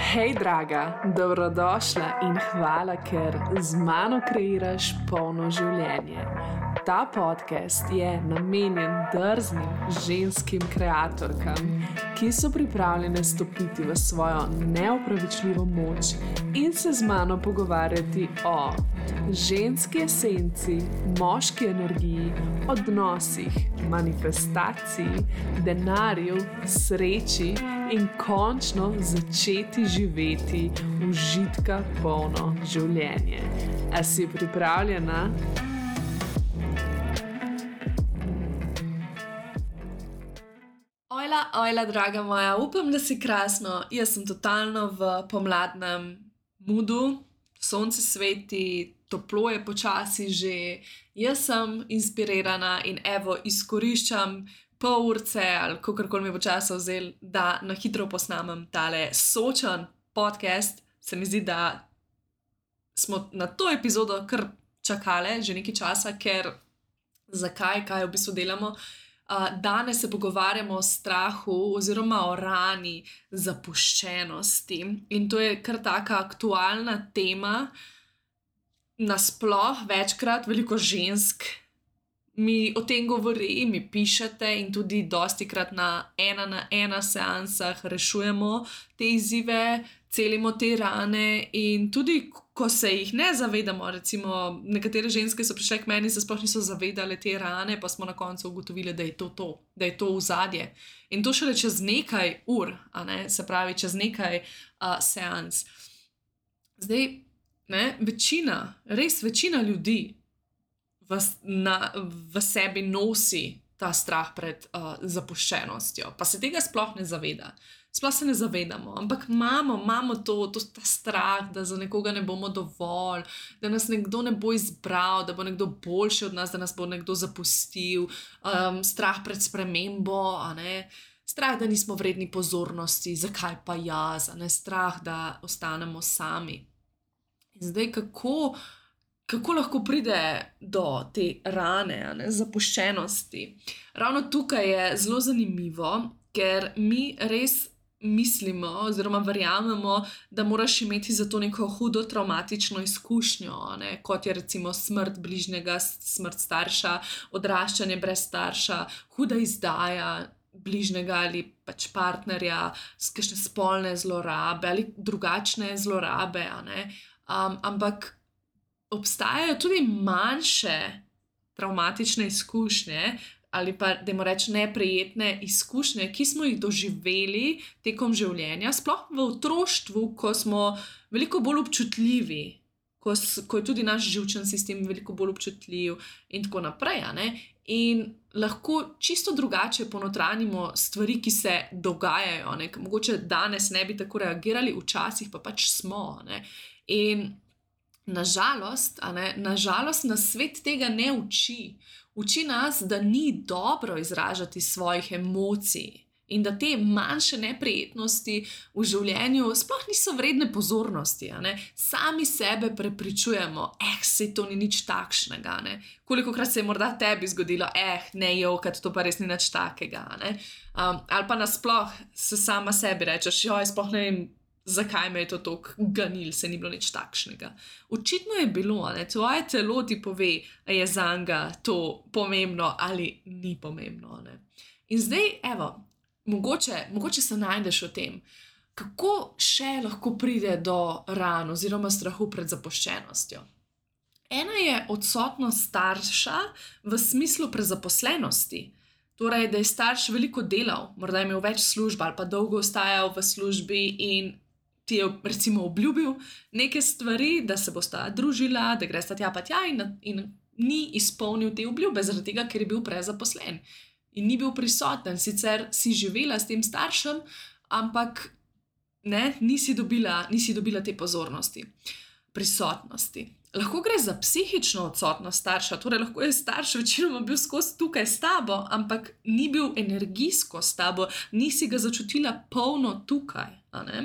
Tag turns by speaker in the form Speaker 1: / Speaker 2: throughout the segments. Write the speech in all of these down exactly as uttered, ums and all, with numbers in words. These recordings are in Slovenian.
Speaker 1: Hej, draga, dobrodošla in hvala, ker z mano kreiraš polno življenje. Ta podcast je namenjen drznim ženskim kreatorkam, ki so pripravljene stopiti v svojo neopravičljivo moč in se z mano pogovarjati o ženski esenci, moški energiji, odnosih, manifestaciji, denarju, sreči in končno začeti živeti užitka polno življenje. A si pripravljena? Ojla, ojla, draga moja, upam, da si krasno. Jaz sem totalno v pomladnem moodu, sonce sveti, toplo je počasi že, jaz sem inspirirana in evo, izkoriščam pol urce ali kakorkoli mi bo časa vzel, da na hitro posnamem tale sočen podcast. Se mi zdi, da smo na to epizodo kar čakale že nekaj časa, ker zakaj, kaj v bistvu delamo. Uh, danes se pogovarjamo o strahu oziroma o rani zapuščenosti in to je kar taka aktualna tema. Nasploh večkrat veliko žensk mi o tem govori, mi pišete in tudi dostikrat na ena na ena seansah rešujemo te izzive, celimo te rane in tudi ko se jih ne zavedamo, recimo nekatere ženske so prišle k meni, se sploh niso zavedale te rane, pa smo na koncu ugotovili, da je to to, da je to ozadje. In to šele čez nekaj ur, a ne, se pravi čez nekaj uh, seans. Zdaj, ne, večina, res večina ljudi v, na, v sebi nosi ta strah pred uh, zapuščenostjo, pa se tega sploh ne zaveda. Sploh se ne zavedamo, ampak imamo, imamo to, to, ta strah, da za nekoga ne bomo dovolj, da nas nekdo ne bo izbral, da bo nekdo boljši od nas, da nas bo nekdo zapustil, um, strah pred spremembo, a ne, strah, da nismo vredni pozornosti, zakaj pa jaz, a ne, strah, da ostanemo sami. In zdaj, kako, kako lahko pride do te rane, a ne, zapuščenosti? Ravno tukaj je zelo zanimivo, ker mi res mislimo oziroma verjamemo, da moraš imeti za to neko hudo travmatično izkušnjo, ne? Kot je recimo smrt bližnjega, smrt starša, odraščanje brez starša, huda izdaja bližnjega ali pač partnerja, kakšne spolne zlorabe ali drugačne zlorabe, a ne? Um, ampak obstajajo tudi manjše travmatične izkušnje, ali pa, dajmo reči, neprijetne izkušnje, ki smo jih doživeli tekom življenja, sploh v otroštvu, ko smo veliko bolj občutljivi, ko, ko je tudi naš živčen sistem veliko bolj občutljiv in tako naprej, a ne? In lahko čisto drugače ponotranimo stvari, ki se dogajajo, ne? Mogoče danes ne bi tako reagirali, včasih pa pač smo, ne? In nažalost, a ne, nažalost nas svet tega ne uči. Uči nas, da ni dobro izražati svojih emocij in da te manjše neprijetnosti v življenju sploh niso vredne pozornosti. A ne? Sami sebe prepričujemo, eh, sej to ni nič takšnega. Ne? Kolikokrat se je morda tebi zgodilo, eh, ne jokati, to pa res ni nič takega. Ne? Um, ali pa nasploh se sama sebi rečeš, joj, sploh ne vem, zakaj me je to toliko ganil, se ni bilo nič takšnega. Očitno je bilo, ne? Tvoje telo ti pove, a je zanga to pomembno ali ni pomembno. Ne? In zdaj, evo, mogoče, mogoče se najdeš v tem, kako še lahko pride do ran oziroma strahu pred zapuščenostjo. Ena je odsotnost starša v smislu prezaposlenosti. Torej, da je starš veliko delal, morda je imel več služb ali pa dolgo ostajal v službi in ti je recimo obljubil neke stvari, da se bosta družila, da gresta tja pa tja in, in ni izpolnil te obljube, zaradi tega, ker je bil prezaposlen in ni bil prisoten. Sicer si živela s tem staršem, ampak ne, nisi dobila, nisi dobila te pozornosti, prisotnosti. Lahko gre za psihično odsotnost starša, torej lahko je starš večinoma bil skozi tukaj s tabo, ampak ni bil energijsko s tabo, nisi ga začutila polno tukaj, a ne?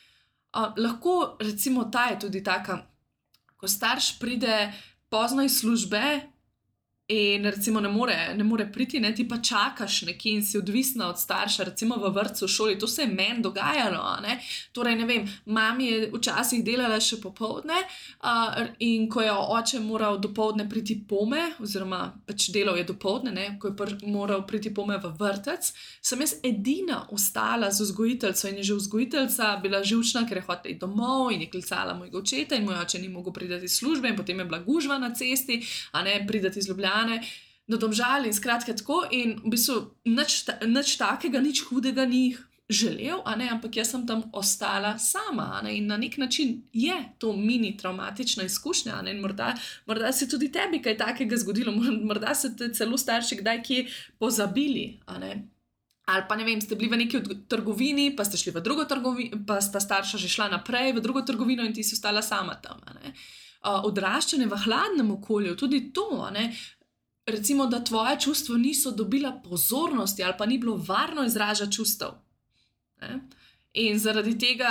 Speaker 1: Uh, lahko, recimo, ta je tudi taka, ko starš pride pozno iz službe In recimo ne more, ne more priti, ne, ti pa čakaš nekje in si odvisna od starša, recimo v vrtcu, v šoli, to se je meni dogajalo, a ne. Torej, ne vem, mami je včasih delala še popoldne, uh, in ko je oče moral dopoldne priti pome, oziroma pač delal je dopoldne, ne, ko je pr moral priti pome v vrtec, sem jaz edina ostala z vzgojiteljico in je že vzgojiteljica bila živčna, ker je hotela iti domov in je klicala mojega očeta in moj oče ni mogel priti iz službe in potem je bila gužva na cesti, a ne, priti iz Ljubljane do Domžal in skratka tako in v bistvu nič, ta, nič takega, nič hudega ni želel, a ne, ampak jaz sem tam ostala sama, a ne, in na nek način je to mini traumatična izkušnja, a ne, in morda, morda se tudi tebi kaj takega zgodilo, morda se te celo starši kdaj kje pozabili, a ne. Ali pa ne vem, ste bili v neki trgovini, pa ste šli v drugo trgovino, pa sta starša že šla naprej v drugo trgovino in ti si ostala sama tam, a ne. Uh, odraščanje v hladnem okolju, tudi to, a ne, recimo, da tvoje čustva niso dobila pozornosti ali pa ni bilo varno izražati čustev. Ne? In zaradi tega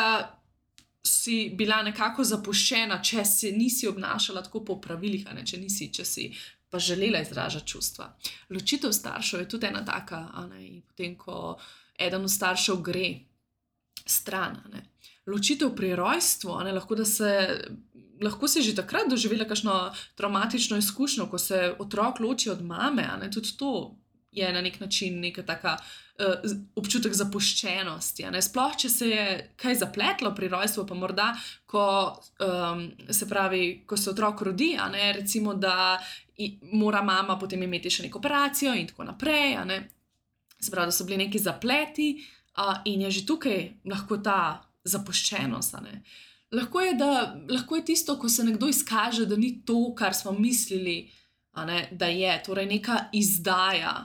Speaker 1: si bila nekako zapuščena, če se nisi obnašala tako po pravilih, a ne, če nisi, če si pa želela izražati čustva. Ločitev staršev je tudi ena taka, a ne, in potem, ko eden od staršev gre stran, a ne. Ločitev pri rojstvu, a ne, lahko da se lahko si že takrat doživela kakšno travmatično izkušnjo, ko se otrok loči od mame, a ne, tudi to je na nek način neka taka uh, občutek zapuščenosti, a ne, sploh, če se je kaj zapletlo pri rojstvu, pa morda, ko um, se pravi, ko se otrok rodi, a ne, recimo, da mora mama potem imeti še neko operacijo in tako naprej, a ne, se pravi, da so bili neki zapleti, uh, in je že tukaj lahko ta zapuščenost, a ne. Lahko je, da, lahko je tisto, ko se nekdo izkaže, da ni to, kar smo mislili, a ne, da je, torej neka izdaja.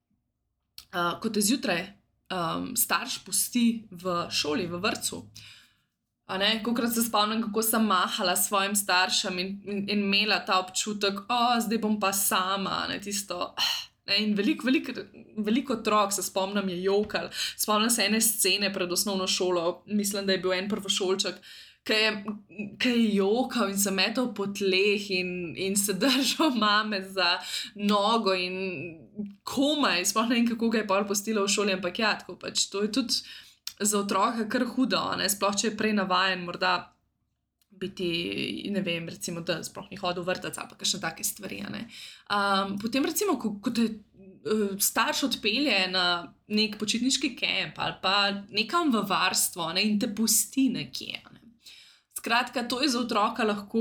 Speaker 1: Uh, ko te zjutraj um, starš pusti v šoli, v vrtcu, a ne, kolikrat se spomnim, kako sem mahala svojim staršem in, in, in imela ta občutek, o, zdaj bom pa sama, ne, tisto, ne, in veliko, veliko, veliko otrok se spomnim je jokal, spomnim se ene scene pred osnovno šolo, mislim, da je bil en prvošolček, ki je, ki je jokal in se metal po tleh in, in se držal mame za nogo in komaj, sploh ne vem, kako ga je pol pustila v šoli, ampak ja, tako pač, to je tudi za otroka kar hudo, ne, sploh če je prej navajen morda biti, ne vem, recimo, da sploh ni hodil v vrtec ali pa kakšne take stvari, a ne. Um, potem recimo, ko, ko te uh, starš odpelje na nek počitniški kemp ali pa nekam v varstvo, ne, in te pusti nekje, ne. Skratka, to je za otroka lahko,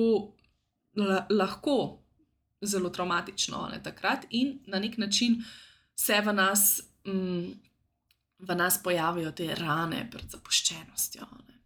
Speaker 1: lahko zelo traumatično, ne, takrat in na nek način se v nas, mm, v nas pojavijo te rane pred zapuščenostjo. Ne.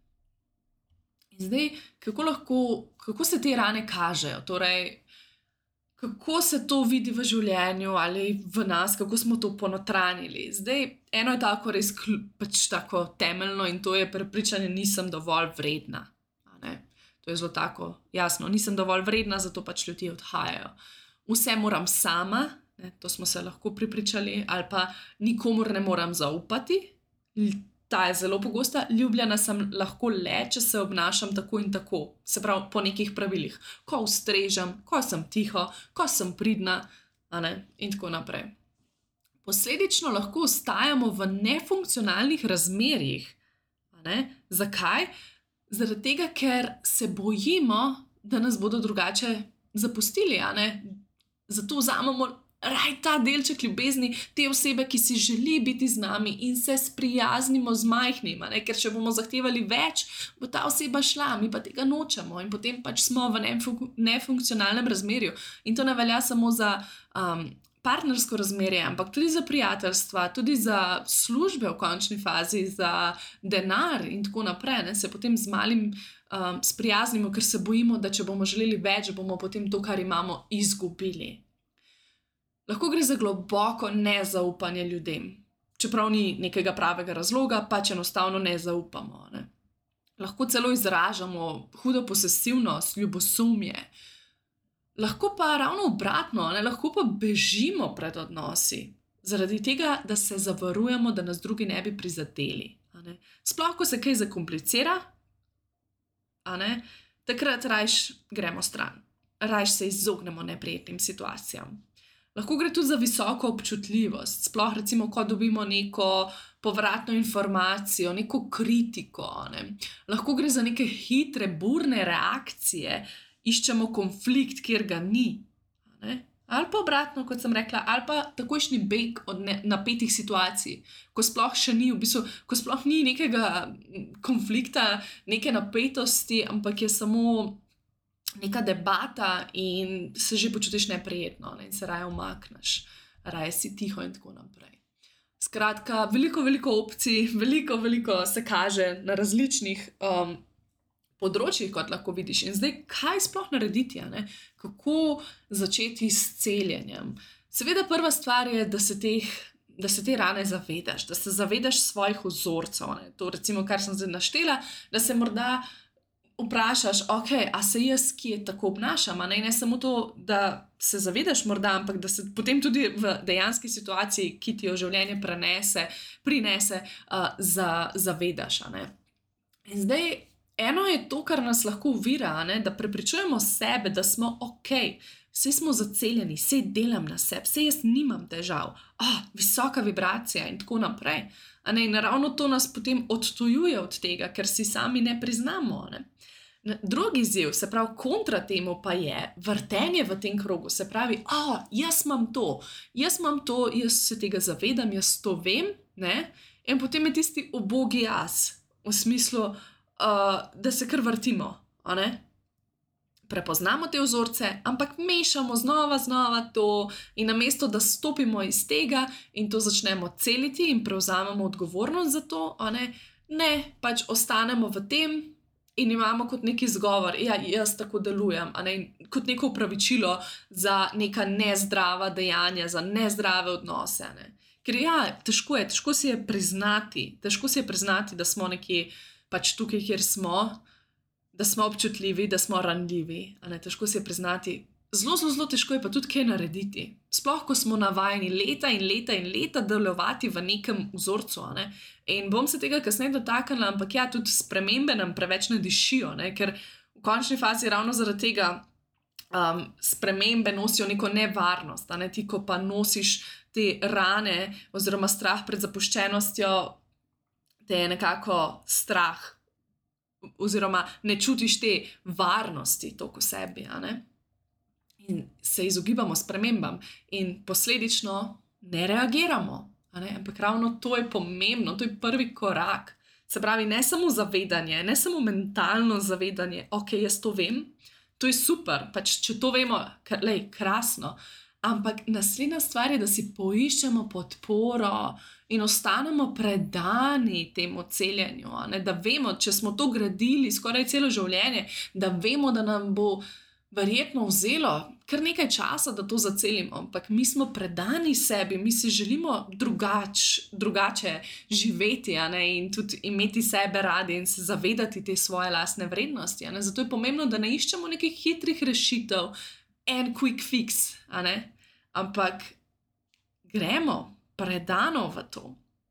Speaker 1: In zdaj, kako lahko, kako se te rane kažejo, torej, kako se to vidi v življenju ali v nas, kako smo to ponotranjili. Zdaj, eno je tako res pač tako temeljno in to je prepričanje, nisem dovolj vredna. To je zelo tako jasno, nisem dovolj vredna, zato pač ljudje odhajajo. Vse moram sama, ne, to smo se lahko pripričali, ali pa nikomur ne moram zaupati, ta je zelo pogosta, ljubljena sem lahko le, če se obnašam tako in tako, se pravi po nekih pravilih, ko ustrežem, ko sem tiho, ko sem pridna, a ne, in tako naprej. Posledično lahko ostajamo v nefunkcionalnih razmerjih, a ne, zakaj? Zaradi tega, ker se bojimo, da nas bodo drugače zapustili, a ne? Zato vzamemo raj ta delček ljubezni te osebe, ki si želi biti z nami in se sprijaznimo z majhnim, a ne? Ker če bomo zahtevali več, bo ta oseba šla, mi pa tega nočemo in potem pač smo v nefunk- nefunkcionalnem razmerju. In to ne velja samo za um, partnersko razmerje, ampak tudi za prijateljstva, tudi za službe v končni fazi, za denar in tako naprej, ne, se potem z malim um, sprijaznimo, ker se bojimo, da če bomo želeli več, bomo potem to, kar imamo, izgubili. Lahko gre za globoko nezaupanje ljudem, čeprav ni nekega pravega razloga, pač enostavno ne zaupamo. Ne. Lahko celo izražamo hudo posesivnost, ljubosumje, lahko pa ravno obratno, ne, lahko pa bežimo pred odnosi, zaradi tega, da se zavarujemo, da nas drugi ne bi prizadeli. A ne. Sploh, ko se kaj zakomplicira, a ne, takrat rajš gremo stran, rajš se izognemo neprijetnim situacijam. Lahko gre tudi za visoko občutljivost, sploh recimo, ko dobimo neko povratno informacijo, neko kritiko. Ne. Lahko gre za neke hitre, burne reakcije, iščemo konflikt, kjer ga ni. Ne. Ali pa obratno, kot sem rekla, ali pa takojšnji beg od ne, napetih situacij, ko sploh še ni, v bistvu, ko sploh ni nekega konflikta, neke napetosti, ampak je samo neka debata in se že počutiš neprijetno, ne, in se raje umakneš, raje si tiho in tako naprej. Skratka, veliko, veliko opcij, veliko, veliko se kaže na različnih um, področjih, kot lahko vidiš. In zdaj, kaj sploh narediti, a ne? Kako začeti s celjenjem? Seveda prva stvar je, da se, teh, da se te rane zavedaš, da se zavedaš svojih vzorcev. Ne? To recimo, kar sem zdaj naštela, da se morda vprašaš, ok, a se jaz kje tako obnašam, a ne? Ne samo to, da se zavedaš morda, ampak da se potem tudi v dejanski situaciji, ki ti jo življenje prenese, prinese, uh, za, zavedaš, a ne? In zdaj, eno je to, kar nas lahko ovira, a ne? Da prepričujemo sebe, da smo ok, vse smo zaceljeni, vse delam na sebi, vse jaz nimam težav, ah, visoka vibracija in tako naprej. A ne? In ravno to nas potem odtujuje od tega, ker si sami ne priznamo, ne? Drugi izziv, se pravi kontra temu pa je vrtenje v tem krogu, se pravi, a, jaz imam to, jaz imam to, jaz se tega zavedam, jaz to vem, ne? In potem je tisti ubogi jaz, v smislu, uh, da se kar vrtimo, a ne? Prepoznamo te vzorce, ampak mešamo znova, znova to in namesto, da stopimo iz tega in to začnemo celiti in prevzamemo odgovornost za to, a ne? Ne, pač ostanemo v tem in imamo kot neki izgovor, ja, jaz tako delujem, a ne, kot neko upravičilo za neka nezdrava dejanja, za nezdrave odnose, ne. Ker ja, težko je, težko si je priznati, težko si je priznati, da smo nekje pač tukaj, kjer smo, da smo občutljivi, da smo ranljivi, a ne, težko si je priznati. Zelo, zelo, zelo težko je pa tudi kaj narediti. Sploh, ko smo navajeni leta in leta in leta delovati v nekem vzorcu, a ne. In bom se tega kasneje dotaknila, ampak ja, tudi spremembe nam preveč ne dišijo, ne, ker v končni fazi ravno zaradi tega um, spremembe nosijo neko nevarnost, a ne, ti, ko pa nosiš te rane oziroma strah pred zapuščenostjo, te je nekako strah oziroma ne čutiš te varnosti toliko v sebi, a ne. In se izogibamo spremembam in posledično ne reagiramo. A ne? Ampak ravno to je pomembno, to je prvi korak. Se pravi, ne samo zavedanje, ne samo mentalno zavedanje, ok, jaz to vem, to je super, pač če to vemo, kar, lej, krasno. Ampak naslednja stvar je, da si poiščemo podporo in ostanemo predani temu celjenju. A ne? Da vemo, če smo to gradili skoraj celo življenje, da vemo, da nam bo verjetno vzelo kar nekaj časa, da to zacelimo, ampak mi smo predani sebi, mi si želimo drugač, drugače živeti, a ne, in tudi imeti sebe radi in se zavedati te svoje lastne vrednosti, a ne. Zato je pomembno, da ne iščemo nekih hitrih rešitev, en quick fix, a ne, ampak gremo predano v to.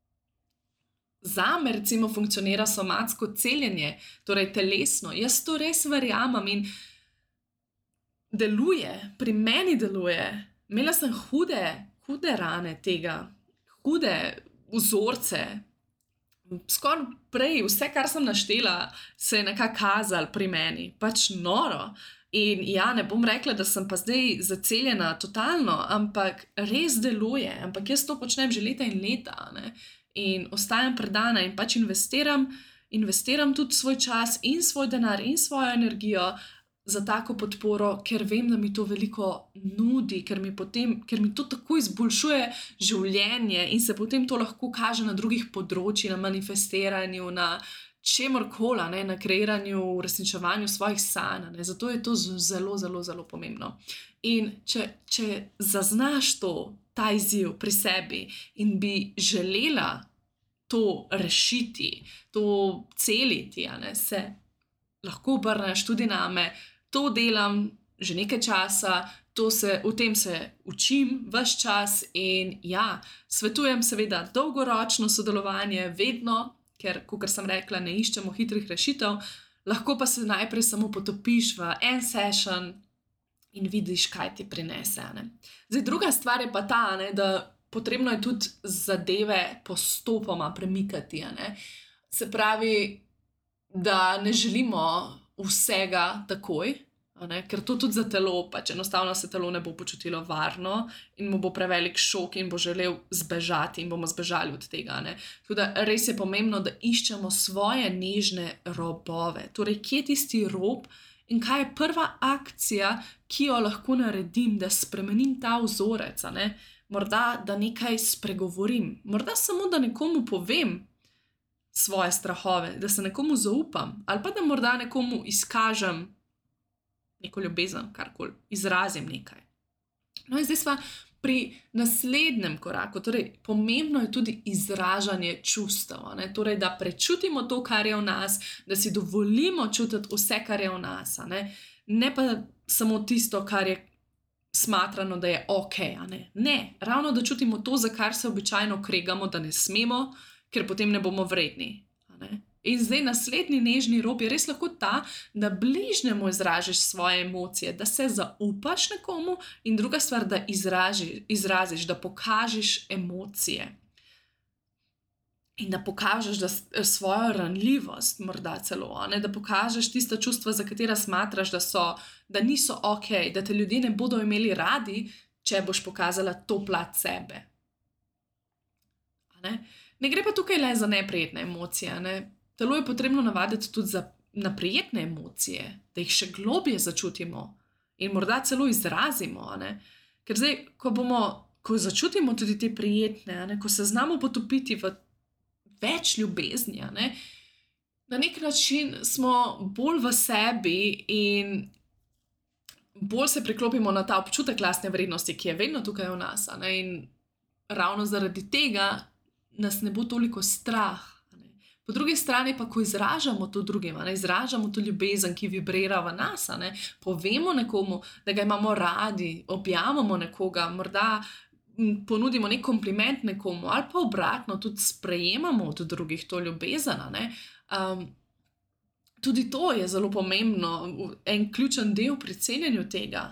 Speaker 1: Zame recimo funkcionira somatsko celjenje, torej telesno, jaz to res verjamem in deluje, pri meni deluje. Imela sem hude, hude rane tega, hude vzorce. Skoraj prej, vse, kar sem naštela, se je nekako kazalo pri meni. Pač noro. In ja, ne bom rekla, da sem pa zdaj zaceljena totalno, ampak res deluje. Ampak jaz to počnem že leta in leta, ne? In ostajam predana in pač investiram, investiram tudi svoj čas in svoj denar in svojo energijo za tako podporo, ker vem, da mi to veliko nudi, ker mi, potem, ker mi to tako izboljšuje življenje in se potem to lahko kaže na drugih področjih, na manifestiranju, na čemorkoli, ne, na kreiranju, uresničevanju svojih sanj, ne. Zato je to zelo, zelo, zelo pomembno. In če, če zaznaš to, ta izziv pri sebi in bi želela to rešiti, to celiti, a ne, se lahko obrneš tudi name. To delam že nekaj časa, to se, v tem se učim ves čas in ja, svetujem seveda dolgoročno sodelovanje vedno, ker, kakor sem rekla, ne iščemo hitrih rešitev, lahko pa se najprej samo potopiš v en session in vidiš, kaj ti prinese. Ne? Zdaj, druga stvar je pa ta, ne, da potrebno je tudi zadeve postopoma premikati. Ne? Se pravi, da ne želimo vsega takoj, ne? Ker to tudi za telo, pač enostavno se telo ne bo počutilo varno in mu bo prevelik šok in bo želel zbežati in bomo zbežali od tega. Ne? Tudi res je pomembno, da iščemo svoje nežne robove. Torej, kje je tisti rob in kaj je prva akcija, ki jo lahko naredim, da spremenim ta vzorec. Ne? Morda, da nekaj spregovorim, morda samo, da nekomu povem svoje strahove, da se nekomu zaupam, ali pa da morda nekomu izkažem neko ljubezen, karkoli, izrazim nekaj. No in zdaj sva pri naslednjem koraku, torej pomembno je tudi izražanje čustev, ne? Torej, da prečutimo to, kar je v nas, da si dovolimo čutiti vse, kar je v nas, ne, ne pa samo tisto, kar je smatrano, da je ok, a ne. Ne, ravno da čutimo to, za kar se običajno kregamo, da ne smemo, ker potem ne bomo vredni, a ne. In zdaj naslednji nežni rob je res lahko ta, da bližnjemu izražiš svoje emocije, da se zaupaš nekomu in druga stvar, da izraži, izraziš, da pokažeš emocije. In da pokažeš da svojo ranljivost, morda celo, ne? Da pokažeš tista čustva, za katera smatraš, da, so, da niso ok, da te ljudje ne bodo imeli radi, če boš pokazala to plat sebe. Ne? Ne gre pa tukaj le za neprijetne emocije, ne? Telo je potrebno navaditi tudi za, na prijetne emocije, da jih še globje začutimo in morda celo izrazimo. Ne? Ker zdaj, ko, bomo, ko začutimo tudi te prijetne, ne? Ko se znamo potopiti v več ljubezni, ne? Na nek način smo bolj v sebi in bolj se priklopimo na ta občutek lastne vrednosti, ki je vedno tukaj v nas. Ne? In ravno zaradi tega nas ne bo toliko strah. Po drugi strani pa, ko izražamo to drugim, ne, izražamo to ljubezen, ki vibrira v nas, ne, povemo nekomu, da ga imamo radi, objavimo nekoga, morda ponudimo nek kompliment nekomu ali pa obratno, tudi sprejemamo od drugih to ljubezen. Ne, um, tudi to je zelo pomembno, en ključen del pri cenjenju tega.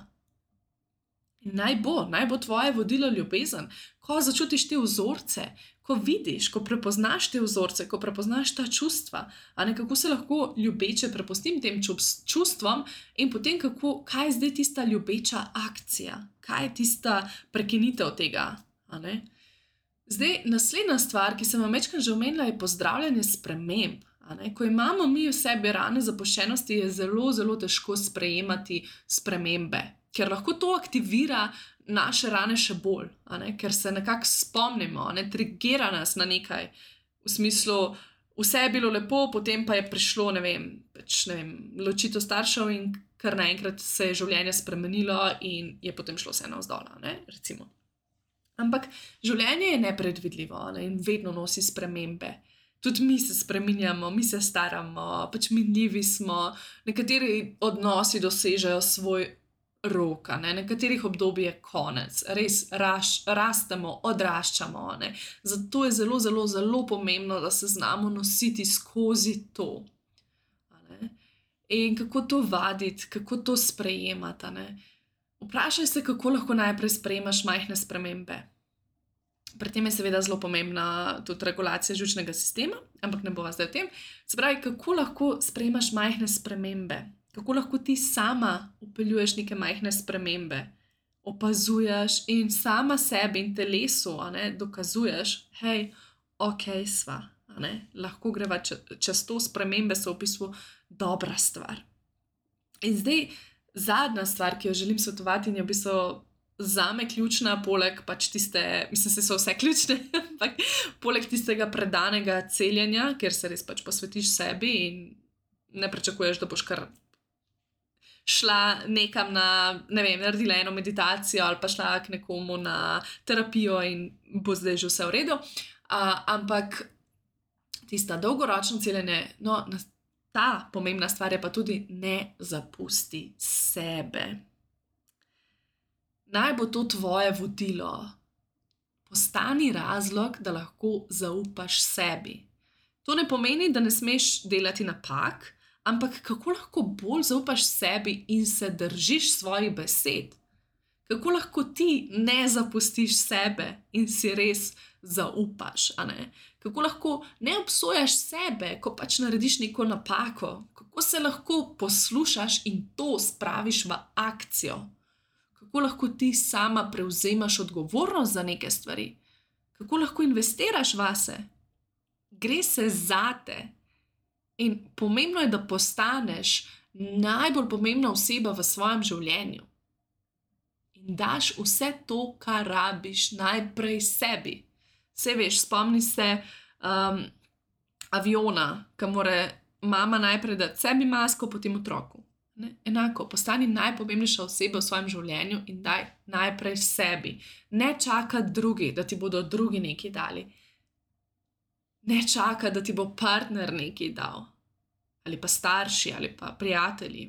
Speaker 1: In naj bo, naj bo tvoje vodilo ljubezen, ko začutiš te vzorce, ko vidiš, ko prepoznaš te vzorce, ko prepoznaš ta čustva, a ne, kako se lahko ljubeče prepustim tem čustvom in potem kako, kaj je zdaj tista ljubeča akcija, kaj je tista prekinitev tega. A ne? Zdaj, naslednja stvar, ki sem vam večkrat že omenila, je pozdravljanje sprememb. A ne? Ko imamo mi v sebi rane zapuščenosti, je zelo, zelo težko sprejemati spremembe, ker lahko to aktivira naše rane še bolj, a ne? Ker se nekako spomnimo, ne? Trigira nas na nekaj, v smislu, vse je bilo lepo, potem pa je prišlo, ne vem, pač, ne vem, ločitev staršev in kar naenkrat se je življenje spremenilo in je potem šlo vse navzdol, ne, recimo. Ampak življenje je nepredvidljivo, ne? In vedno nosi spremembe. Tudi mi se spreminjamo, mi se staramo, pač minljivi smo, nekateri odnosi dosežejo svoj rok, ne? Nekaterih obdobij je konec, res raš, rastemo, odraščamo. Ne? Zato je zelo, zelo, zelo pomembno, da se znamo nositi skozi to. Ne? In kako to vaditi, kako to sprejemati. Ne? Vprašaj se, kako lahko najprej sprejemaš majhne spremembe. Pri tem je seveda zelo pomembna tudi regulacija žučnega sistema, ampak ne bova zdaj o tem. Se pravi, kako lahko sprejemaš majhne spremembe. Kako lahko ti sama vpeljuješ neke majhne spremembe, opazuješ in sama sebi in telesu, a ne, dokazuješ, hej, ok sva, a ne, lahko greva čez to, spremembe so v bistvu dobra stvar. In zdaj zadnja stvar, ki jo želim svetovati in je v bistvu zame ključna, poleg pač tiste, mislim, se so vse ključne, ampak poleg tistega predanega celjenja, kjer se res pač posvetiš sebi in ne pričakuješ, da boš kar šla nekam na, ne vem, naredila eno meditacijo ali pa šla k nekomu na terapijo in bo zdaj že vse v redu. Uh, ampak tista dolgoročno celjenje, no, ta pomembna stvar je pa tudi ne zapusti sebe. Naj bo to tvoje vodilo. Postani razlog, da lahko zaupaš sebi. To ne pomeni, da ne smeš delati napak, ampak kako lahko bolj zaupaš sebi in se držiš svojih besed? Kako lahko ti ne zapustiš sebe in si res zaupaš, a ne? Kako lahko ne obsojaš sebe, ko pač narediš neko napako? Kako se lahko poslušaš in to spraviš v akcijo? Kako lahko ti sama prevzemaš odgovornost za neke stvari? Kako lahko investiraš vase? Gre se zate. In pomembno je, da postaneš najbolj pomembna oseba v svojem življenju. In daš vse to, kar rabiš, najprej sebi. Saj veš, spomni se um, aviona, ki mora mama najprej dati sebi masko, potem otroku. Ne? Enako, postani najpomembnejša oseba v svojem življenju in daj najprej sebi. Ne čaka drugi, da ti bodo drugi nekaj dali. Ne čaka, da ti bo partner nekaj dal. Ali pa starši, ali pa prijatelji.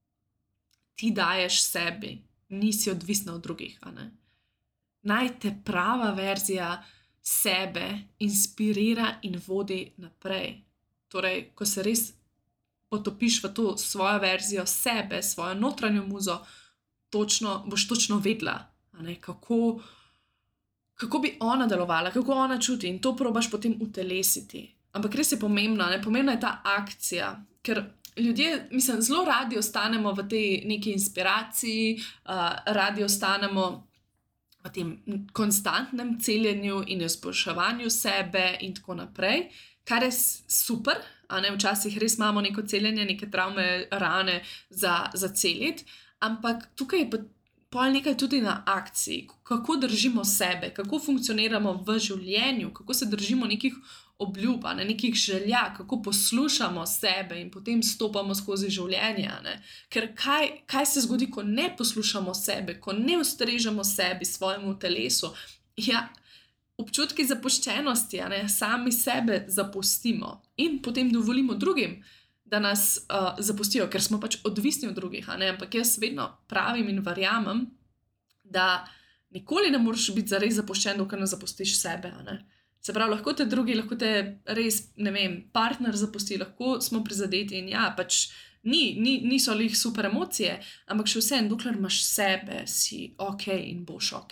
Speaker 1: Ti daješ sebi. Nisi odvisna od drugih, a ne? Naj te prava verzija sebe inspirira in vodi naprej. Torej, ko se res potopiš v to svojo verzijo sebe, svojo notranjo muzo, točno, boš točno vedela, a ne? Kako, kako bi ona delovala, kako ona čuti in to probaš potem utelesiti. Ampak res je pomembno, ne? Pomembna je ta akcija, ker ljudje, mislim, zelo radi ostanemo v tej neki inspiraciji, uh, radi ostanemo v tem konstantnem celjenju in izboljševanju sebe in tako naprej, kar je super, a ne, včasih res imamo neko celjenje, neke travme, rane za, za celiti, ampak tukaj je pa pol nekaj tudi na akciji, kako držimo sebe, kako funkcioniramo v življenju, kako se držimo nekih obljub, ne, nekih želja, kako poslušamo sebe in potem stopamo skozi življenje. Ne. Ker kaj, kaj se zgodi, ko ne poslušamo sebe, ko ne ustrežemo sebi, svojemu telesu? Ja, občutki zapuščenosti, ne, sami sebe zapustimo in potem dovolimo drugim, da nas uh, zapustijo, ker smo pač odvisni od drugih. Ne. Ampak jaz vedno pravim in verjamem, da nikoli ne moreš biti zares zapuščen, dokler ne zapustiš sebe. Ne. Se pravi, lahko te drugi, lahko te res, ne vem, partner zapusti, lahko smo prizadeti in ja, pač ni, ni, niso lih super emocije, ampak še vse, dokler imaš sebe, si ok in boš ok.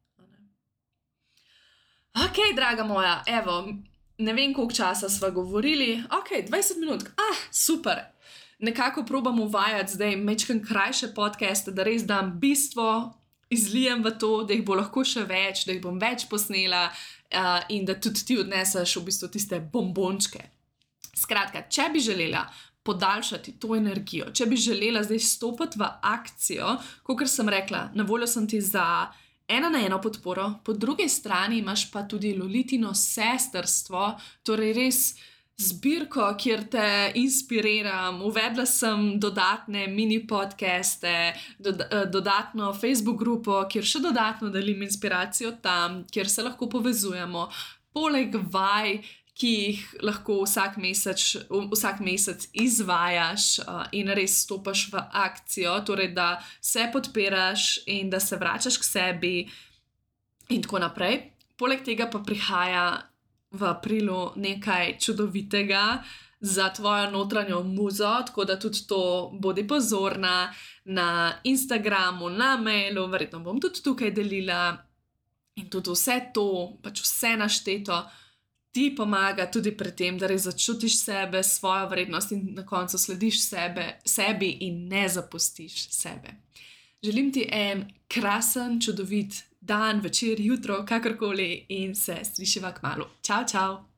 Speaker 1: Ok, draga moja, evo, ne vem, koliko časa sva govorili, ok, dvajset minut, ah, super. Nekako probam uvajati zdaj mečken krajše podcaste, da res dam bistvo, izlijem v to, da jih bo lahko še več, da jih bom več posnela, Uh, in da tudi ti odneseš v bistvu tiste bombončke. Skratka, če bi želela podaljšati to energijo, če bi želela zdaj stopiti v akcijo, kakor sem rekla, na voljo sem ti za ena na eno podporo, po drugi strani imaš pa tudi Lolitino sestrstvo, torej res zbirko, kjer te inspiriram. Uvedla sem dodatne mini podcaste, doda- dodatno Facebook grupo, kjer še dodatno delim inspiracijo tam, kjer se lahko povezujemo. Poleg vaj, ki jih lahko vsak mesec, vsak mesec izvajaš uh, in res stopaš v akcijo, torej da se podpiraš in da se vračaš k sebi in tako naprej. Poleg tega pa prihaja v aprilu nekaj čudovitega za tvojo notranjo muzo, tako da tudi to bodi pozorna na Instagramu, na mailu, verjetno bom tudi tukaj delila in tudi vse to, pač vse našteto, ti pomaga tudi pri tem, da res začutiš sebe, svojo vrednost in na koncu slediš sebe, sebi in ne zapustiš sebe. Želim ti en krasen, čudovit dan, večer, jutro, kakorkoli in se slišiva kmalu. Čau, čau!